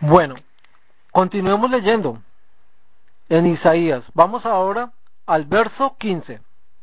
Bueno, continuemos leyendo en Isaías. Vamos ahora al verso 15.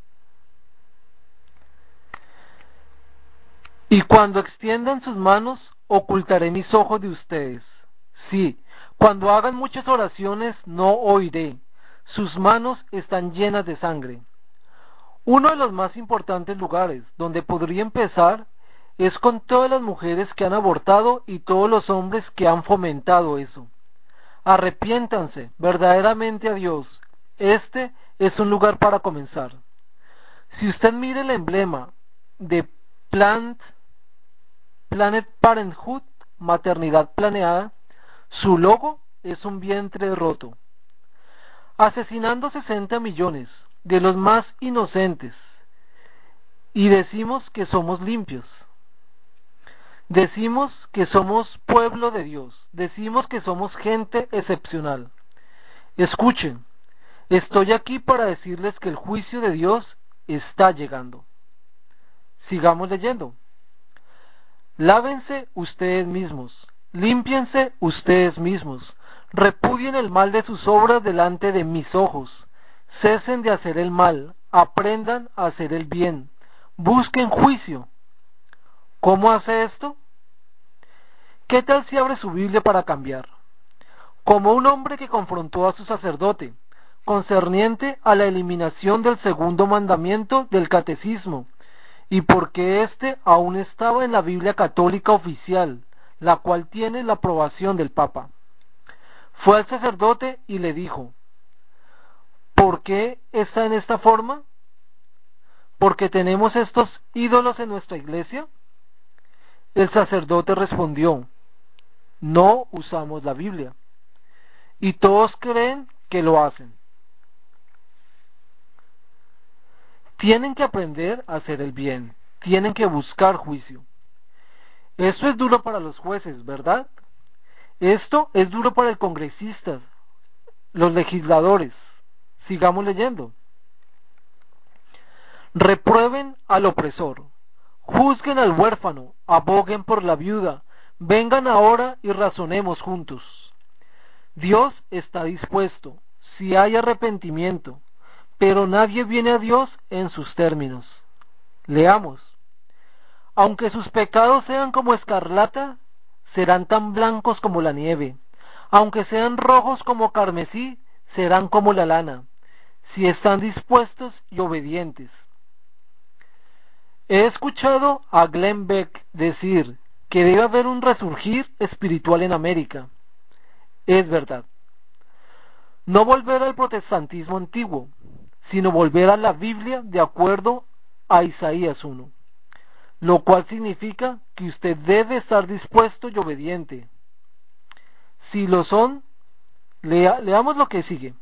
Y cuando extiendan sus manos, ocultaré mis ojos de ustedes. Sí, cuando hagan muchas oraciones, no oiré. Sus manos están llenas de sangre. Uno de los más importantes lugares donde podría empezar es con todas las mujeres que han abortado y todos los hombres que han fomentado eso. Arrepiéntanse verdaderamente a Dios. Este es un lugar para comenzar. Si usted mira el emblema de Planet Parenthood, maternidad planeada, su logo es un vientre roto, asesinando 60 millones de los más inocentes, y decimos que somos limpios. Decimos que somos pueblo de Dios, decimos que somos gente excepcional. Escuchen, estoy aquí para decirles que el juicio de Dios está llegando. Sigamos leyendo. Lávense ustedes mismos, límpiense ustedes mismos, repudien el mal de sus obras delante de mis ojos, cesen de hacer el mal, aprendan a hacer el bien, busquen juicio. ¿Cómo hace esto? ¿Qué tal si abre su Biblia para cambiar? Como un hombre que confrontó a su sacerdote, concerniente a la eliminación del segundo mandamiento del catecismo, y porque éste aún estaba en la Biblia católica oficial, la cual tiene la aprobación del Papa. Fue al sacerdote y le dijo, ¿por qué está en esta forma? ¿Porque tenemos estos ídolos en nuestra iglesia? El sacerdote respondió, no usamos la Biblia, y todos creen que lo hacen. Tienen que aprender a hacer el bien, tienen que buscar juicio. Eso es duro para los jueces, ¿verdad? Esto es duro para el congresista, los legisladores. Sigamos leyendo. Reprueben al opresor, juzguen al huérfano, aboguen por la viuda, vengan ahora y razonemos juntos. Dios está dispuesto, si hay arrepentimiento, pero nadie viene a Dios en sus términos. Leamos. Aunque sus pecados sean como escarlata, serán tan blancos como la nieve. Aunque sean rojos como carmesí, serán como la lana, si están dispuestos y obedientes. He escuchado a Glenn Beck decir que debe haber un resurgir espiritual en América. Es verdad. No volver al protestantismo antiguo, sino volver a la Biblia de acuerdo a Isaías 1, lo cual significa que usted debe estar dispuesto y obediente. Si lo son, leamos lo que sigue.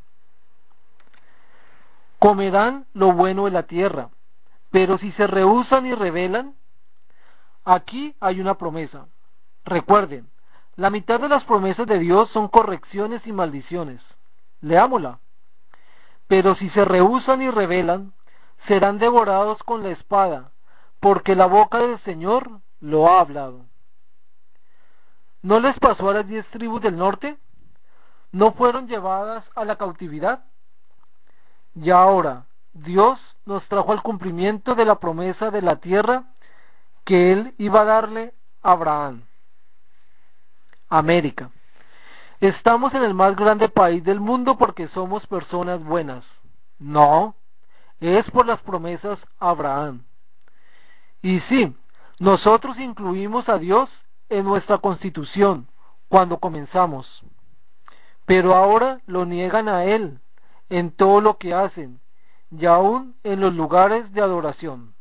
Comerán lo bueno de la tierra, pero si se rehúsan y rebelan, aquí hay una promesa. Recuerden, la mitad de las promesas de Dios son correcciones y maldiciones. Leámosla. Pero si se rehúsan y rebelan, serán devorados con la espada, porque la boca del Señor lo ha hablado. ¿No les pasó a las 10 tribus del norte? ¿No fueron llevadas a la cautividad? Y ahora, Dios nos trajo al cumplimiento de la promesa de la tierra que Él iba a darle a Abraham. América. Estamos en el más grande país del mundo porque somos personas buenas. No, es por las promesas a Abraham. Y sí, nosotros incluimos a Dios en nuestra constitución cuando comenzamos, pero ahora lo niegan a Él en todo lo que hacen y aún en los lugares de adoración.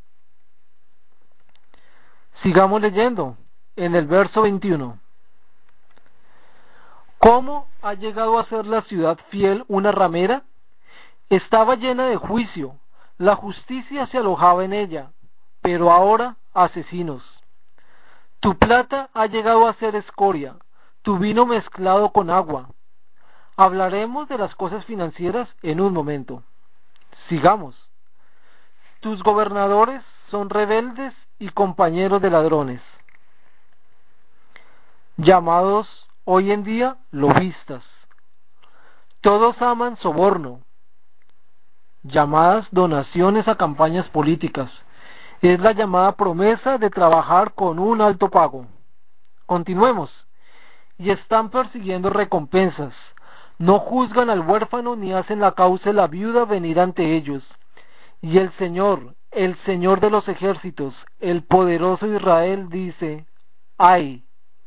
Sigamos leyendo en el verso 21. ¿Cómo ha llegado a ser la ciudad fiel una ramera? Estaba llena de juicio, la justicia se alojaba en ella, pero ahora asesinos. Tu plata ha llegado a ser escoria, tu vino mezclado con agua. Hablaremos de las cosas financieras en un momento. Sigamos. Tus gobernadores son rebeldes y compañeros de ladrones. Llamados hoy en día lobistas. Todos aman soborno, llamadas donaciones a campañas políticas. Es la llamada promesa de trabajar con un alto pago. Continuemos. Y están persiguiendo recompensas. No juzgan al huérfano ni hacen la causa de la viuda venir ante ellos. Y el Señor de los ejércitos, el poderoso Israel, dice: ¡ay!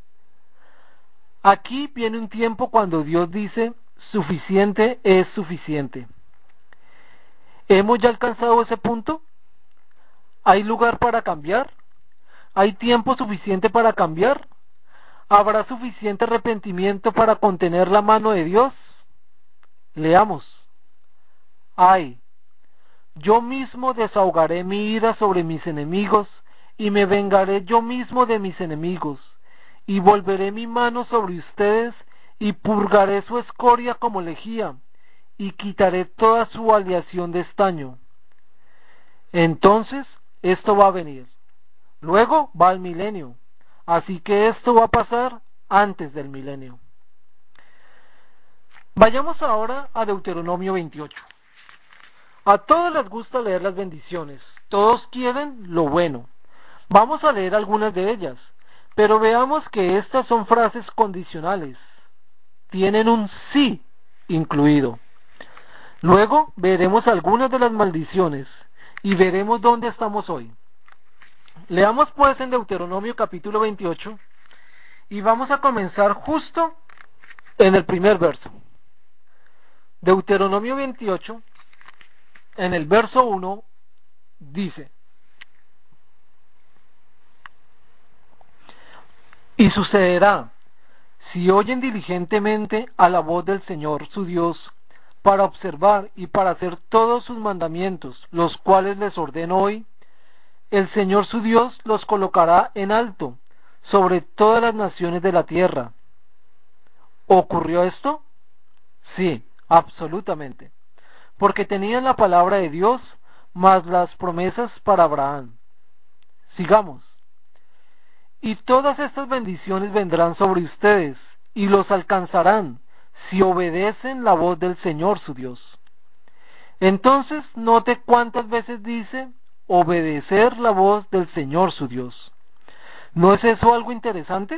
Aquí viene un tiempo cuando Dios dice: suficiente es suficiente. ¿Hemos ya alcanzado ese punto? ¿Hay lugar para cambiar? ¿Hay tiempo suficiente para cambiar? ¿Habrá suficiente arrepentimiento para contener la mano de Dios? Leamos. ¡ay! Yo mismo desahogaré mi ira sobre mis enemigos, y me vengaré yo mismo de mis enemigos, y volveré mi mano sobre ustedes, y purgaré su escoria como lejía, y quitaré toda su aleación de estaño. Entonces, esto va a venir. Luego va el milenio. Así que esto va a pasar antes del milenio. Vayamos ahora a Deuteronomio 28. A todos les gusta leer las bendiciones. Todos quieren lo bueno. Vamos a leer algunas de ellas, pero veamos que estas son frases condicionales. Tienen un sí incluido. Luego veremos algunas de las maldiciones y veremos dónde estamos hoy. Leamos pues en Deuteronomio capítulo 28 y vamos a comenzar justo en el primer verso. Deuteronomio 28, en el verso 1, dice: y sucederá, si oyen diligentemente a la voz del Señor su Dios, para observar y para hacer todos sus mandamientos, los cuales les ordeno hoy, el Señor su Dios los colocará en alto sobre todas las naciones de la tierra. ¿Ocurrió esto? Sí, absolutamente, porque tenían la palabra de Dios más las promesas para Abraham. Sigamos. Y todas estas bendiciones vendrán sobre ustedes y los alcanzarán si obedecen la voz del Señor su Dios. Entonces note cuántas veces dice obedecer la voz del Señor su Dios. ¿No es eso algo interesante?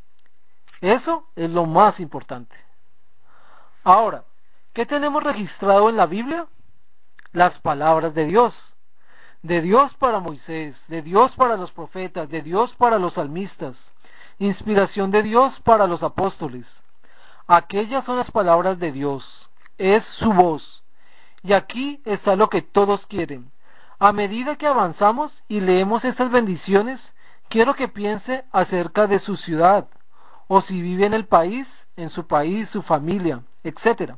Eso es lo más importante. Ahora, ¿qué tenemos registrado en la Biblia? Las palabras de Dios para Moisés, de Dios para los profetas, de Dios para los salmistas, inspiración de Dios para los apóstoles. Aquellas son las palabras de Dios, es su voz. Y aquí está lo que todos quieren. A medida que avanzamos y leemos estas bendiciones, quiero que piense acerca de su ciudad, o si vive en el país, en su país, su familia, etc.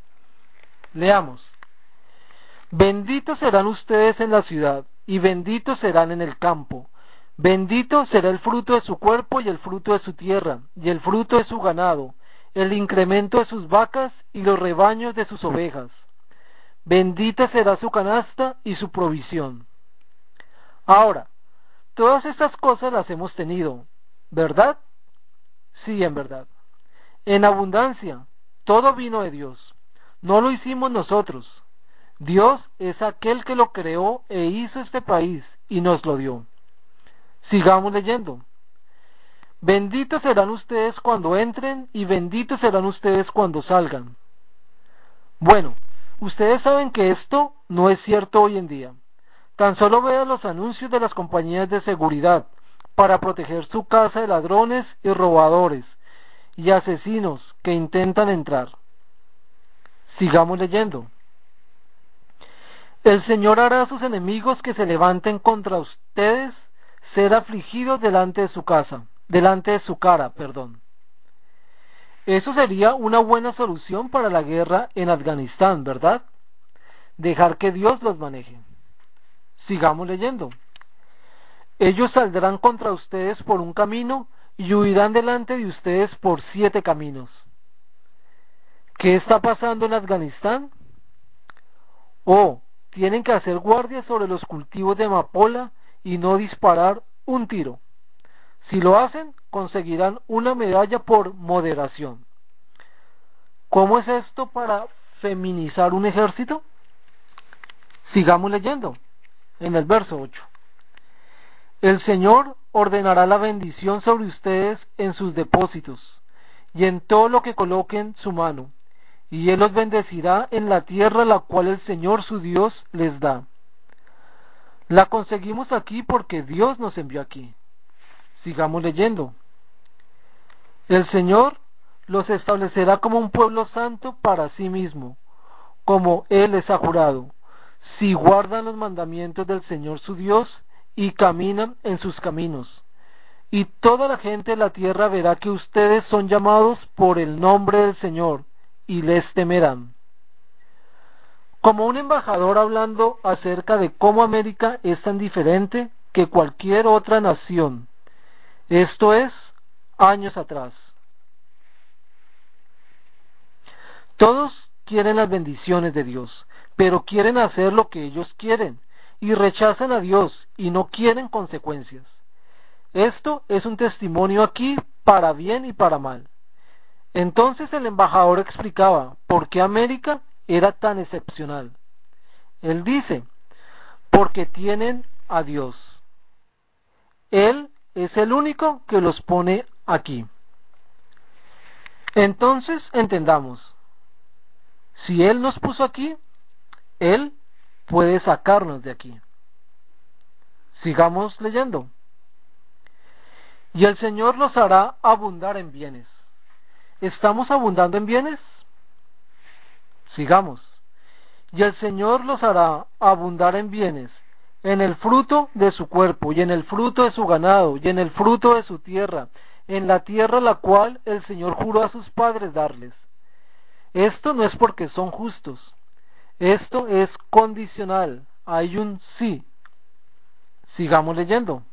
Leamos. Benditos serán ustedes en la ciudad, y benditos serán en el campo. Bendito será el fruto de su cuerpo y el fruto de su tierra, y el fruto de su ganado, el incremento de sus vacas y los rebaños de sus ovejas. Bendita será su canasta y su provisión. Ahora, todas estas cosas las hemos tenido, ¿verdad? Sí, en verdad. En abundancia, todo vino de Dios. No lo hicimos nosotros. Dios es aquel que lo creó e hizo este país y nos lo dio. Sigamos leyendo. Benditos serán ustedes cuando entren y benditos serán ustedes cuando salgan. Bueno, ustedes saben que esto no es cierto hoy en día. Tan solo vean los anuncios de las compañías de seguridad para proteger su casa de ladrones y robadores y asesinos que intentan entrar. Sigamos leyendo. El Señor hará a sus enemigos que se levanten contra ustedes ser afligidos delante de su cara, perdón. Eso sería una buena solución para la guerra en Afganistán, ¿verdad? Dejar que Dios los maneje. Sigamos leyendo. Ellos saldrán contra ustedes por un camino y huirán delante de ustedes por 7 caminos. ¿Qué está pasando en Afganistán? Tienen que hacer guardia sobre los cultivos de amapola y no disparar un tiro. Si lo hacen, conseguirán una medalla por moderación. ¿Cómo es esto para feminizar un ejército? Sigamos leyendo en el verso 8. El Señor ordenará la bendición sobre ustedes en sus depósitos y en todo lo que coloquen su mano, y Él los bendecirá en la tierra la cual el Señor su Dios les da. La conseguimos aquí porque Dios nos envió aquí. Sigamos leyendo. El Señor los establecerá como un pueblo santo para sí mismo, como Él les ha jurado, si guardan los mandamientos del Señor su Dios y caminan en sus caminos. Y toda la gente de la tierra verá que ustedes son llamados por el nombre del Señor, y les temerán. Como un embajador hablando acerca de cómo América es tan diferente que cualquier otra nación. Esto es, años atrás. Todos quieren las bendiciones de Dios, pero quieren hacer lo que ellos quieren, y rechazan a Dios, y no quieren consecuencias. Esto es un testimonio aquí para bien y para mal. Entonces el embajador explicaba por qué América era tan excepcional. Él dice, porque tienen a Dios. Él es el único que los pone aquí. Entonces entendamos, si Él nos puso aquí, Él puede sacarnos de aquí. Sigamos leyendo. Y el Señor los hará abundar en bienes. ¿Estamos abundando en bienes? Sigamos. Y el Señor los hará abundar en bienes, en el fruto de su cuerpo, y en el fruto de su ganado, y en el fruto de su tierra, en la tierra la cual el Señor juró a sus padres darles. Esto no es porque son justos, esto es condicional, hay un sí. Sigamos leyendo.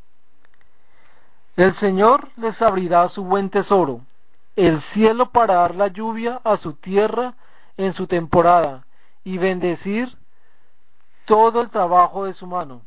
El Señor les abrirá su buen tesoro, el cielo para dar la lluvia a su tierra en su temporada, y bendecir todo el trabajo de su mano.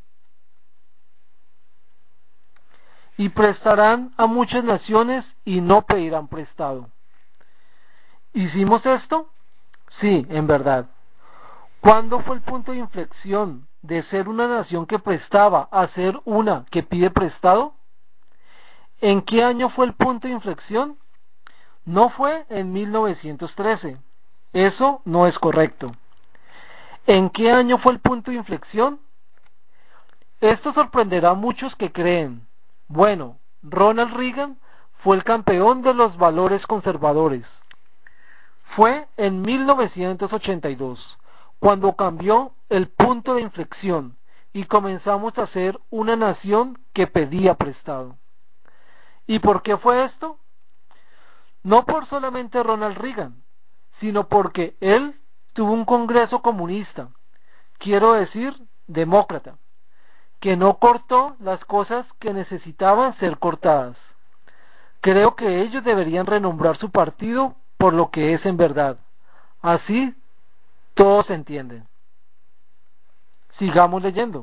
Y prestarán a muchas naciones y no pedirán prestado. ¿Hicimos esto? Sí, en verdad. ¿Cuándo fue el punto de inflexión de ser una nación que prestaba a ser una que pide prestado? ¿En qué año fue el punto de inflexión? No fue en 1913. Eso no es correcto. ¿En qué año fue el punto de inflexión? Esto sorprenderá a muchos que creen. Bueno, Ronald Reagan fue el campeón de los valores conservadores. Fue en 1982, cuando cambió el punto de inflexión y comenzamos a ser una nación que pedía prestado. ¿Y por qué fue esto? No por solamente Ronald Reagan, sino porque él tuvo un congreso comunista, quiero decir, demócrata, que no cortó las cosas que necesitaban ser cortadas. Creo que ellos deberían renombrar su partido por lo que es en verdad. Así todos entienden. Sigamos leyendo.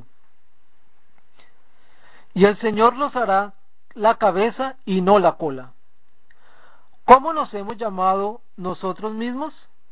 Y el Señor los hará la cabeza y no la cola. ¿Cómo nos hemos llamado nosotros mismos?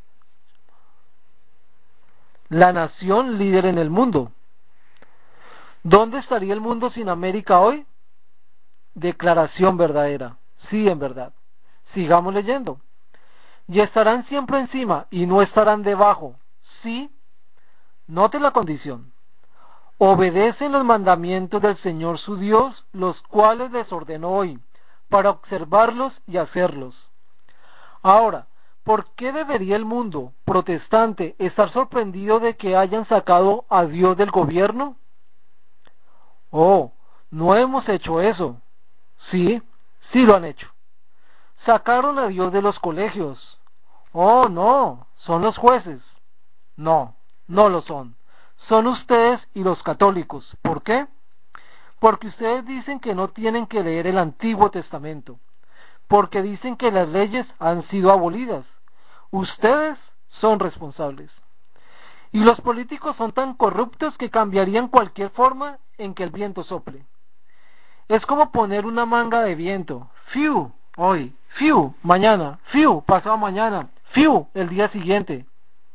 La nación líder en el mundo. ¿Dónde estaría el mundo sin América hoy? Declaración verdadera. Sí, en verdad. Sigamos leyendo. Y estarán siempre encima y no estarán debajo. Sí, note la condición. Obedecen los mandamientos del Señor su Dios, los cuales les ordenó hoy, para observarlos y hacerlos. Ahora, ¿por qué debería el mundo protestante estar sorprendido de que hayan sacado a Dios del gobierno? Oh, no hemos hecho eso. Sí, sí lo han hecho. Sacaron a Dios de los colegios. Oh, no, son los jueces. No, no lo son. Son ustedes y los católicos. ¿Por qué? Porque ustedes dicen que no tienen que leer el Antiguo Testamento. Porque dicen que las leyes han sido abolidas. Ustedes son responsables. Y los políticos son tan corruptos que cambiarían cualquier forma en que el viento sople. Es como poner una manga de viento. Fiu, hoy. Fiu, mañana. Fiu, pasado mañana. Fiu, el día siguiente.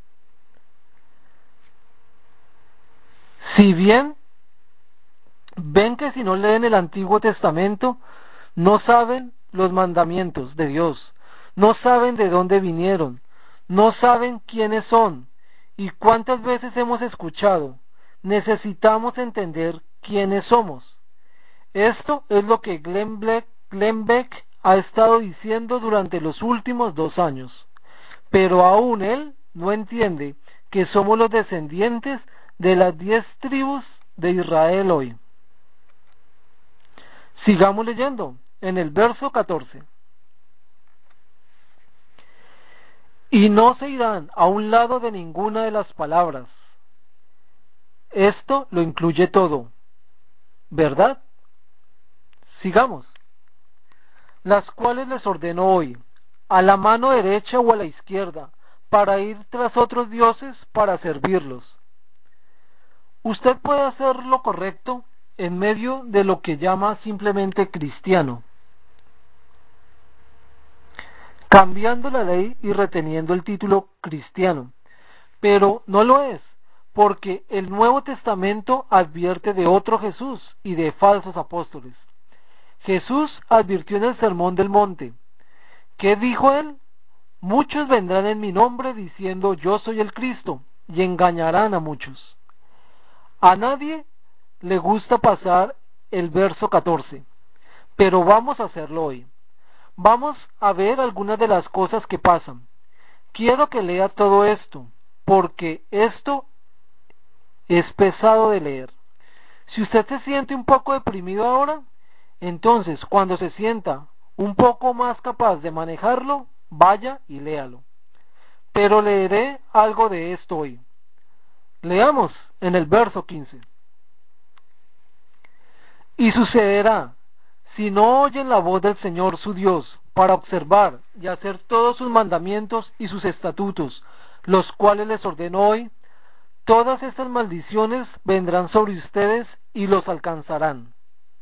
Si bien ven que si no leen el Antiguo Testamento, no saben los mandamientos de Dios, no saben de dónde vinieron, no saben quiénes son, y cuántas veces hemos escuchado, necesitamos entender quiénes somos. Esto es lo que Glenn Beck ha estado diciendo durante los últimos 2 años, pero aún él no entiende que somos los descendientes de las 10 tribus de Israel hoy. Sigamos leyendo en el verso 14. Y no se irán a un lado de ninguna de las palabras. Esto lo incluye todo, ¿verdad? Sigamos. Las cuales les ordeno hoy, a la mano derecha o a la izquierda, para ir tras otros dioses para servirlos. Usted puede hacer lo correcto en medio de lo que llama simplemente cristiano, cambiando la ley y reteniendo el título cristiano, pero no lo es, porque el Nuevo Testamento advierte de otro Jesús y de falsos apóstoles. Jesús advirtió en el Sermón del Monte. ¿Qué dijo él? Muchos vendrán en mi nombre diciendo yo soy el Cristo, y engañarán a muchos. A nadie le gusta pasar el verso 14, pero vamos a hacerlo hoy. Vamos a ver algunas de las cosas que pasan. Quiero que lea todo esto, porque esto es pesado de leer. Si usted se siente un poco deprimido ahora, entonces cuando se sienta un poco más capaz de manejarlo, vaya y léalo. Pero leeré algo de esto hoy. Leamos en el verso 15. Y sucederá, si no oyen la voz del Señor su Dios, para observar y hacer todos sus mandamientos y sus estatutos, los cuales les ordeno hoy, todas estas maldiciones vendrán sobre ustedes y los alcanzarán.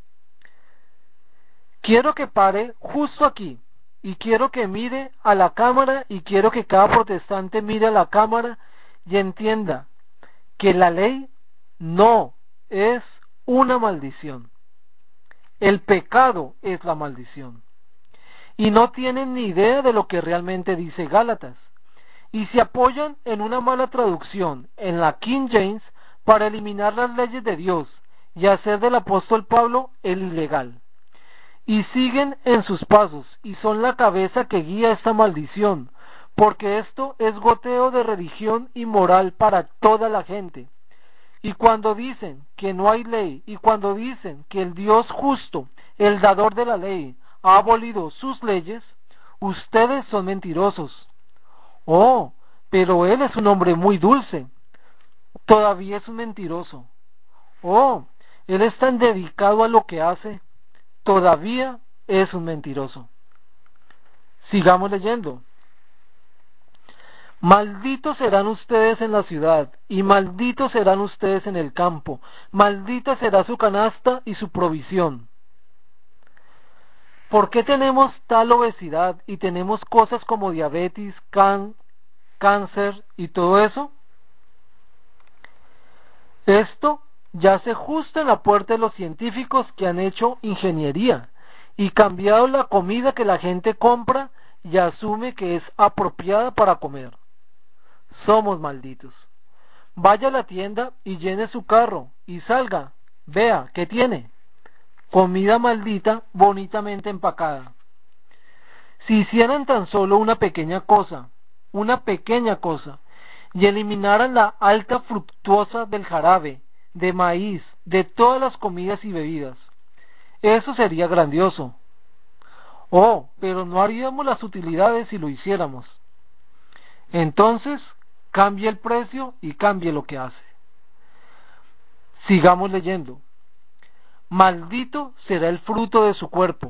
Quiero que pare justo aquí, y quiero que mire a la cámara, y quiero que cada protestante mire a la cámara y entienda que la ley no es una maldición. El pecado es la maldición. Y no tienen ni idea de lo que realmente dice Gálatas. Y se apoyan en una mala traducción, en la King James, para eliminar las leyes de Dios y hacer del apóstol Pablo el ilegal. Y siguen en sus pasos, y son la cabeza que guía esta maldición, porque esto es goteo de religión y moral para toda la gente. Y cuando dicen que no hay ley, y cuando dicen que el Dios justo, el dador de la ley, ha abolido sus leyes, ustedes son mentirosos. Oh, pero él es un hombre muy dulce. Todavía es un mentiroso. Oh, él es tan dedicado a lo que hace. Todavía es un mentiroso. Sigamos leyendo. Malditos serán ustedes en la ciudad, y malditos serán ustedes en el campo. Maldita será su canasta y su provisión. ¿Por qué tenemos tal obesidad y tenemos cosas como diabetes, cáncer y todo eso? Esto yace justo en la puerta de los científicos que han hecho ingeniería y cambiado la comida que la gente compra y asume que es apropiada para comer. Somos malditos. Vaya a la tienda y llene su carro y salga. Vea, ¿qué tiene? Comida maldita bonitamente empacada. Si hicieran tan solo una pequeña cosa, y eliminaran la alta fructuosa del jarabe, de maíz, de todas las comidas y bebidas, eso sería grandioso. Oh, pero no haríamos las utilidades si lo hiciéramos. Entonces, cambie el precio y cambie lo que hace. Sigamos leyendo. Maldito será el fruto de su cuerpo.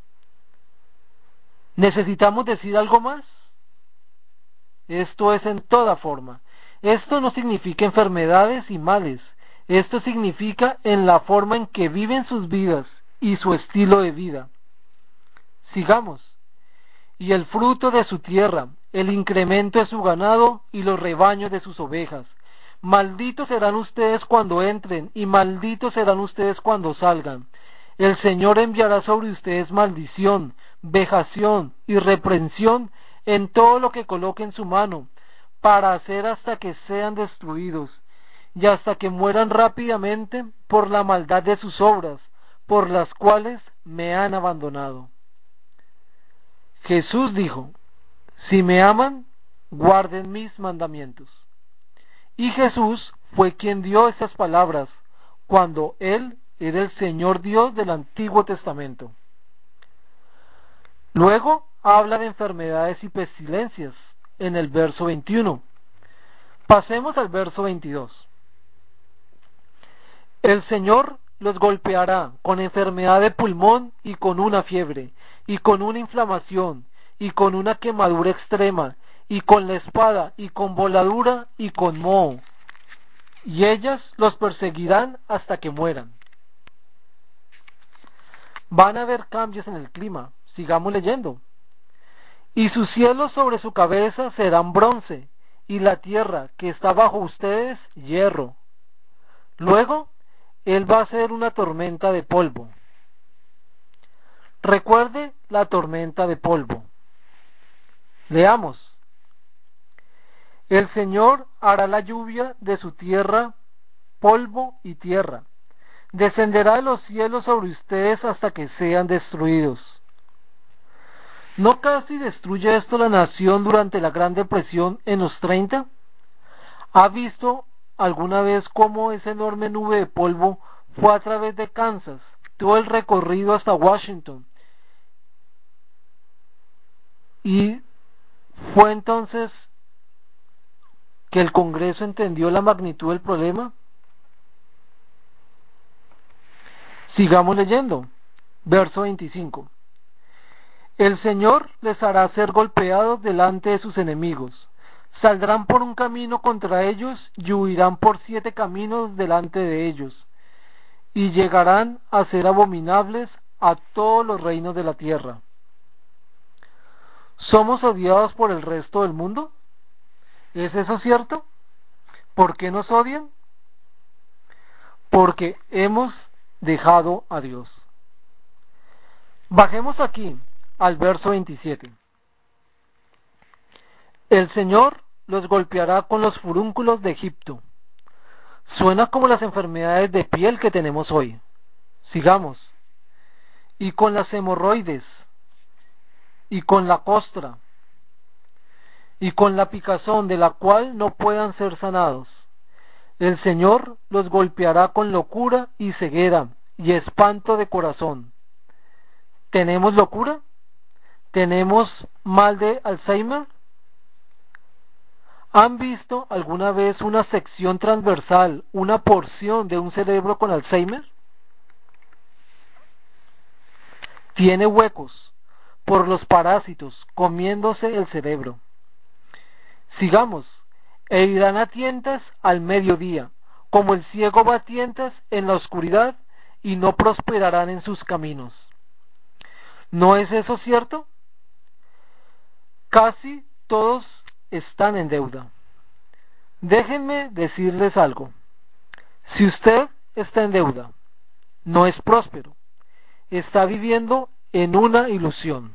¿Necesitamos decir algo más? Esto es en toda forma. Esto no significa enfermedades y males. Esto significa en la forma en que viven sus vidas y su estilo de vida. Sigamos. Y el fruto de su tierra, el incremento de su ganado y los rebaños de sus ovejas. Malditos serán ustedes cuando entren y malditos serán ustedes cuando salgan. El Señor enviará sobre ustedes maldición, vejación y reprensión en todo lo que coloque en su mano, para hacer hasta que sean destruidos, y hasta que mueran rápidamente por la maldad de sus obras, por las cuales me han abandonado. Jesús dijo, si me aman, guarden mis mandamientos. Y Jesús fue quien dio estas palabras cuando Él era el Señor Dios del Antiguo Testamento. Luego habla de enfermedades y pestilencias en el verso 21. Pasemos al verso 22. El Señor los golpeará con enfermedad de pulmón y con una fiebre, y con una inflamación, y con una quemadura extrema, y con la espada, y con voladura, y con moho. Y ellas los perseguirán hasta que mueran. Van a haber cambios en el clima. Sigamos leyendo. Y sus cielos sobre su cabeza serán bronce, y la tierra que está bajo ustedes hierro. Luego, Él va a hacer una tormenta de polvo. Recuerde la tormenta de polvo. Leamos. El Señor hará la lluvia de su tierra, polvo y tierra. Descenderá de los cielos sobre ustedes hasta que sean destruidos. ¿No casi destruye esto la nación durante la Gran Depresión en los 30? ¿Ha visto alguna vez cómo esa enorme nube de polvo fue a través de Kansas, todo el recorrido hasta Washington? Y fue entonces que el Congreso entendió la magnitud del problema. Sigamos leyendo. Verso 25. El Señor les hará ser golpeados delante de sus enemigos. Saldrán por un camino contra ellos y huirán por 7 caminos delante de ellos. Y llegarán a ser abominables a todos los reinos de la tierra. ¿Somos odiados por el resto del mundo? ¿Es eso cierto? ¿Por qué nos odian? Porque hemos dejado a Dios. Bajemos aquí al verso 27. El Señor los golpeará con los furúnculos de Egipto. Suena como las enfermedades de piel que tenemos hoy. Sigamos. Y con las hemorroides, y con la costra, y con la picazón de la cual no puedan ser sanados. El Señor los golpeará con locura y ceguera y espanto de corazón. ¿Tenemos locura? ¿Tenemos mal de Alzheimer? ¿Han visto alguna vez una sección transversal, una porción de un cerebro con Alzheimer? Tiene huecos por los parásitos comiéndose el cerebro. Sigamos. E irán a tientas al mediodía, como el ciego va a tientas en la oscuridad, y no prosperarán en sus caminos. ¿No es eso cierto? Casi todos están en deuda. Déjenme decirles algo. Si usted está en deuda, no es próspero, está viviendo en una ilusión.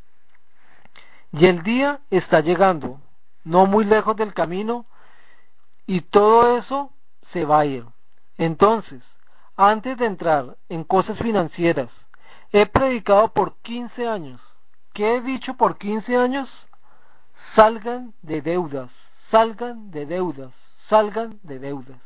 Y el día está llegando, no muy lejos del camino, y todo eso se va a ir. Entonces, antes de entrar en cosas financieras, he predicado por 15 años. ¿Qué he dicho por 15 años? Salgan de deudas, salgan de deudas, salgan de deudas.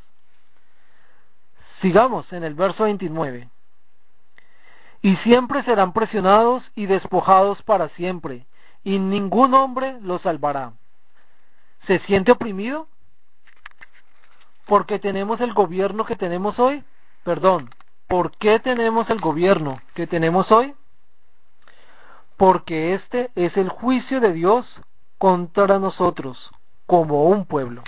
Sigamos en el verso 29. Y siempre serán presionados y despojados para siempre, y ningún hombre los salvará. ¿Se siente oprimido? ¿Porque tenemos el gobierno que tenemos hoy? Perdón, ¿por qué tenemos el gobierno que tenemos hoy? Porque este es el juicio de Dios contra nosotros, como un pueblo.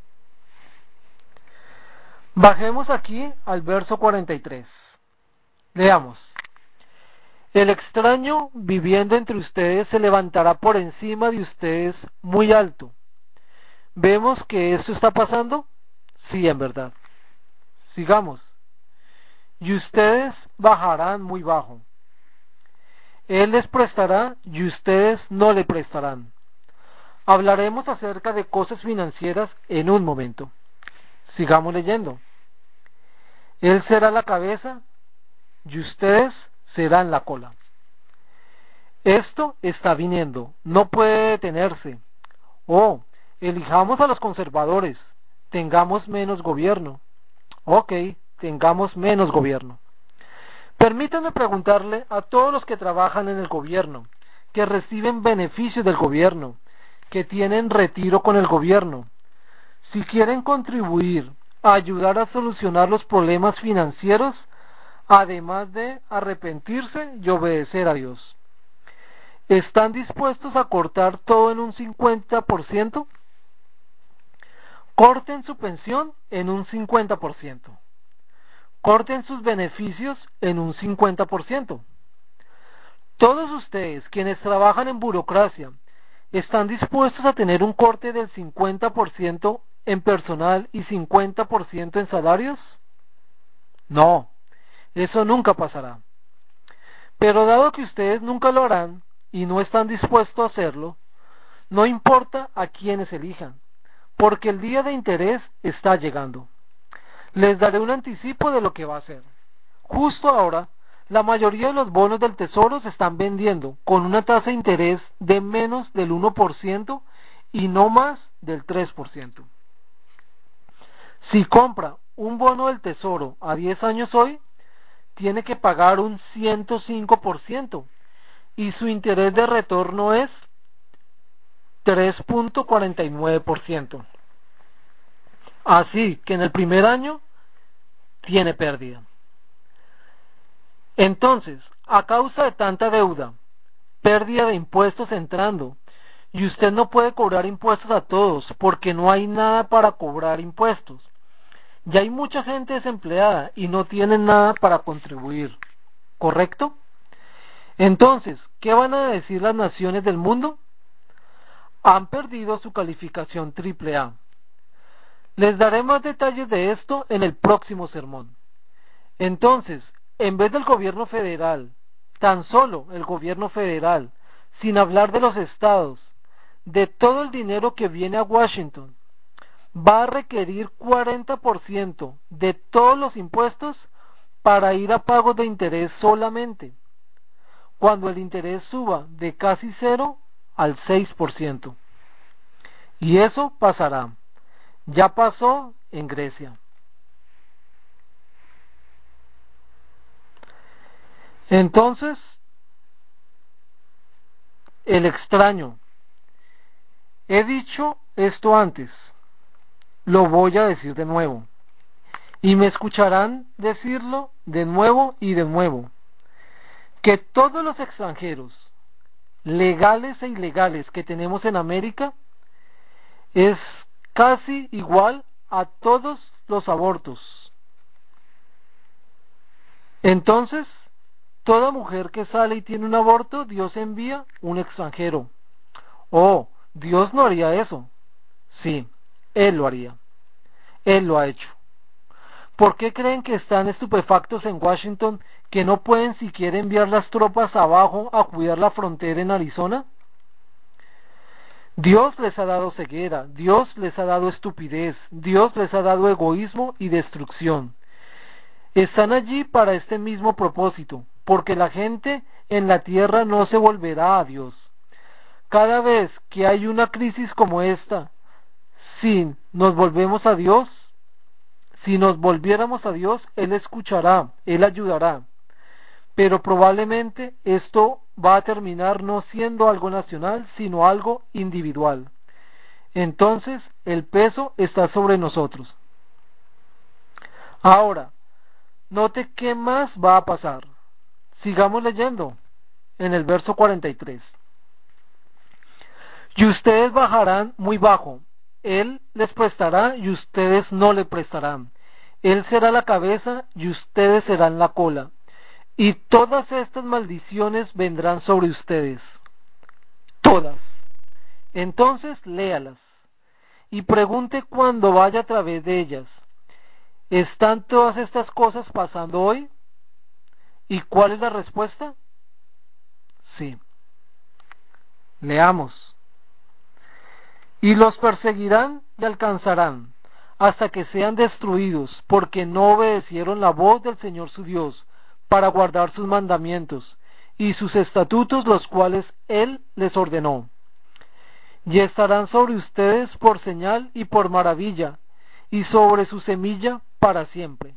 Bajemos aquí al verso 43. Leamos. El extraño viviendo entre ustedes se levantará por encima de ustedes muy alto. ¿Vemos que esto está pasando? Sí, en verdad. Sigamos. Y ustedes bajarán muy bajo. Él les prestará y ustedes no le prestarán. Hablaremos acerca de cosas financieras en un momento. Sigamos leyendo. Él será la cabeza y ustedes serán la cola. Esto está viniendo, no puede detenerse. Oh, elijamos a los conservadores, tengamos menos gobierno. Ok, tengamos menos gobierno. Permítanme preguntarle a todos los que trabajan en el gobierno, que reciben beneficios del gobierno, que tienen retiro con el gobierno, si quieren contribuir a ayudar a solucionar los problemas financieros, además de arrepentirse y obedecer a Dios. ¿Están dispuestos a cortar todo en un 50%? Corten su pensión en un 50%. Corten sus beneficios en un 50%. Todos ustedes, quienes trabajan en burocracia, ¿están dispuestos a tener un corte del 50% en personal y 50% en salarios? No, eso nunca pasará. Pero dado que ustedes nunca lo harán y no están dispuestos a hacerlo, no importa a quienes elijan, porque el día de interés está llegando. Les daré un anticipo de lo que va a ser. Justo ahora, la mayoría de los bonos del Tesoro se están vendiendo con una tasa de interés de menos del 1% y no más del 3%. Si compra un bono del Tesoro a 10 años hoy, tiene que pagar un 105% y su interés de retorno es 3.49%. Así que en el primer año tiene pérdida. Entonces, a causa de tanta deuda, pérdida de impuestos entrando, y usted no puede cobrar impuestos a todos porque no hay nada para cobrar impuestos. Ya hay mucha gente desempleada y no tienen nada para contribuir, ¿correcto? Entonces, ¿qué van a decir las naciones del mundo? Han perdido su calificación AAA. Les daré más detalles de esto en el próximo sermón. Entonces, en vez del gobierno federal, tan solo el gobierno federal, sin hablar de los estados, de todo el dinero que viene a Washington, va a requerir 40% de todos los impuestos para ir a pagos de interés solamente, cuando el interés suba de casi 0 al 6%. Y eso pasará. Ya pasó en Grecia. Entonces, el extraño. He dicho esto antes, lo voy a decir de nuevo, y me escucharán decirlo de nuevo y de nuevo, que todos los extranjeros, legales e ilegales que tenemos en América, es casi igual a todos los abortos. Entonces, toda mujer que sale y tiene un aborto, Dios envía un extranjero. Oh, Dios no haría eso. Sí, Él lo haría. Él lo ha hecho. ¿Por qué creen que están estupefactos en Washington que no pueden siquiera enviar las tropas abajo a cuidar la frontera en Arizona? Dios les ha dado ceguera, Dios les ha dado estupidez, Dios les ha dado egoísmo y destrucción. Están allí para este mismo propósito, porque la gente en la tierra no se volverá a Dios. Cada vez que hay una crisis como esta, si nos volvemos a Dios, si nos volviéramos a Dios, Él escuchará, Él ayudará. Pero probablemente esto va a terminar no siendo algo nacional, sino algo individual. Entonces, el peso está sobre nosotros. Ahora, note qué más va a pasar. Sigamos leyendo en el verso 43. Y ustedes bajarán muy bajo. Él les prestará y ustedes no le prestarán. Él será la cabeza y ustedes serán la cola. y todas estas maldiciones vendrán sobre ustedes. Todas. Entonces léalas y pregunte cuando vaya a través de ellas. ¿Están todas estas cosas pasando hoy? ¿Y cuál es la respuesta? Sí. Leamos. Y los perseguirán y alcanzarán, hasta que sean destruidos, porque no obedecieron la voz del Señor su Dios, para guardar sus mandamientos y sus estatutos, los cuales Él les ordenó. Y estarán sobre ustedes por señal y por maravilla, y sobre su semilla para siempre.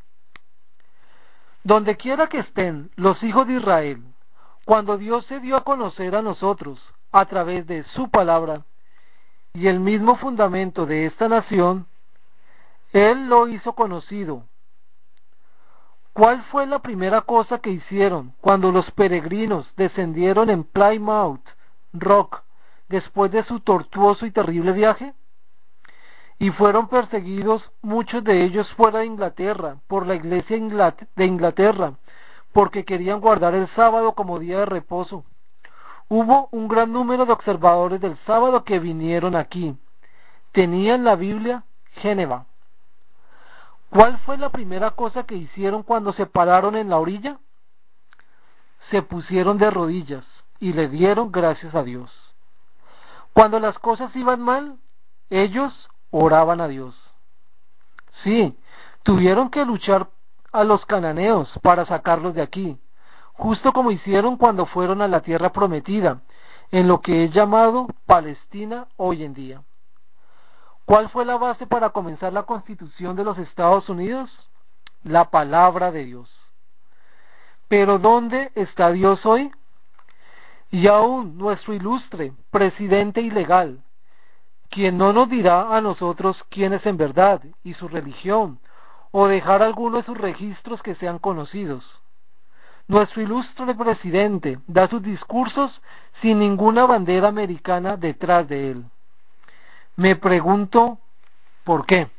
Donde quiera que estén los hijos de Israel, cuando Dios se dio a conocer a nosotros a través de su palabra y el mismo fundamento de esta nación, Él lo hizo conocido. ¿Cuál fue la primera cosa que hicieron cuando los peregrinos descendieron en Plymouth Rock después de su tortuoso y terrible viaje? Y fueron perseguidos muchos de ellos fuera de Inglaterra por la Iglesia de Inglaterra, porque querían guardar el sábado como día de reposo. Hubo un gran número de observadores del sábado que vinieron aquí. Tenían la Biblia Génova. ¿Cuál fue la primera cosa que hicieron cuando se pararon en la orilla? Se pusieron de rodillas y le dieron gracias a Dios. Cuando las cosas iban mal, ellos oraban a Dios. Sí, tuvieron que luchar a los cananeos para sacarlos de aquí, justo como hicieron cuando fueron a la tierra prometida, en lo que es llamado Palestina hoy en día. ¿Cuál fue la base para comenzar la Constitución de los Estados Unidos? La palabra de Dios. Pero ¿dónde está Dios hoy? Y aún nuestro ilustre presidente ilegal, quien no nos dirá a nosotros quién es en verdad y su religión, o dejar alguno de sus registros que sean conocidos. Nuestro ilustre presidente da sus discursos sin ninguna bandera americana detrás de él. Me pregunto, ¿por qué?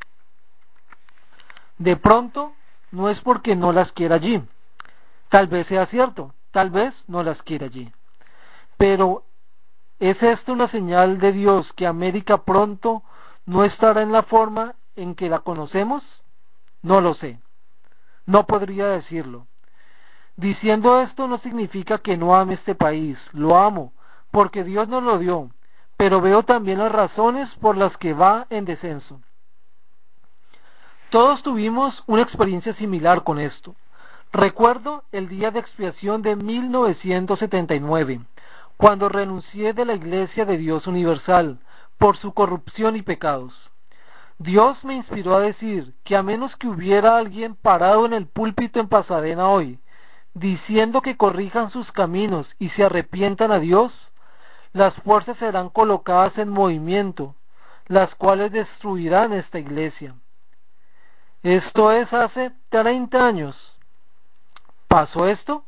De pronto, no es porque no las quiera allí. Tal vez sea cierto, tal vez no las quiera allí. Pero, ¿es esto una señal de Dios que América pronto no estará en la forma en que la conocemos? No lo sé. No podría decirlo. Diciendo esto no significa que no ame este país. Lo amo, porque Dios nos lo dio. Pero veo también las razones por las que va en descenso. Todos tuvimos una experiencia similar con esto. Recuerdo el día de expiación de 1979, cuando renuncié de la Iglesia de Dios Universal por su corrupción y pecados. Dios me inspiró a decir que a menos que hubiera alguien parado en el púlpito en Pasadena hoy, diciendo que corrijan sus caminos y se arrepientan a Dios, las fuerzas serán colocadas en movimiento, las cuales destruirán esta iglesia. Esto es hace 30 años. ¿Pasó esto?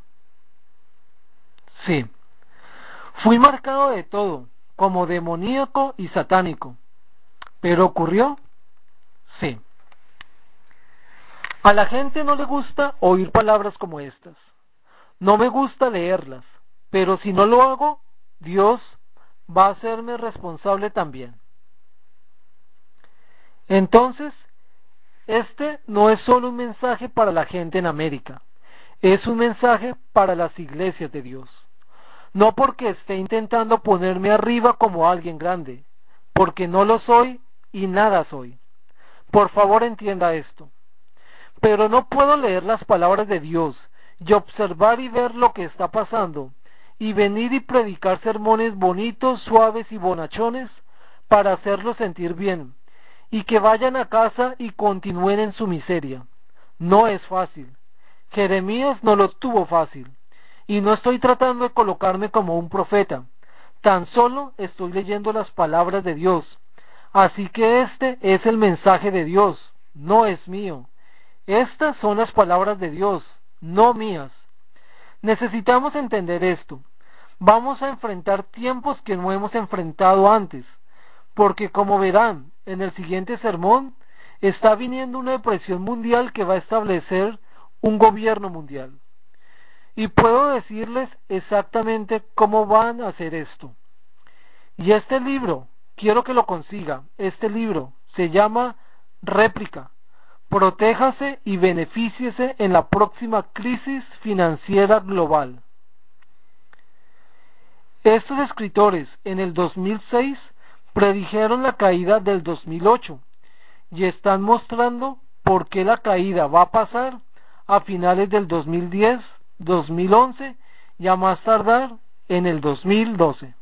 Sí. Fui marcado de todo, como demoníaco y satánico. ¿Pero ocurrió? Sí. A la gente no le gusta oír palabras como estas. No me gusta leerlas, pero si no lo hago, Dios va a hacerme responsable también. Entonces, este no es solo un mensaje para la gente en América, es un mensaje para las iglesias de Dios. No porque esté intentando ponerme arriba como alguien grande, porque no lo soy y nada soy. Por favor, entienda esto. Pero no puedo leer las palabras de Dios y observar y ver lo que está pasando, y venir y predicar sermones bonitos, suaves y bonachones para hacerlos sentir bien, y que vayan a casa y continúen en su miseria. No es fácil. Jeremías no lo tuvo fácil, y no estoy tratando de colocarme como un profeta, tan solo estoy leyendo las palabras de Dios. Así que este es el mensaje de Dios, no es mío. Estas son las palabras de Dios, no mías. Necesitamos entender esto. Vamos a enfrentar tiempos que no hemos enfrentado antes, porque como verán en el siguiente sermón, está viniendo una depresión mundial que va a establecer un gobierno mundial. y puedo decirles exactamente cómo van a hacer esto. Y este libro, quiero que lo consiga, este libro se llama Réplica. Protéjase y benefíciese en la próxima crisis financiera global. Estos escritores en el 2006 predijeron la caída del 2008 y están mostrando por qué la caída va a pasar a finales del 2010, 2011 y a más tardar en el 2012.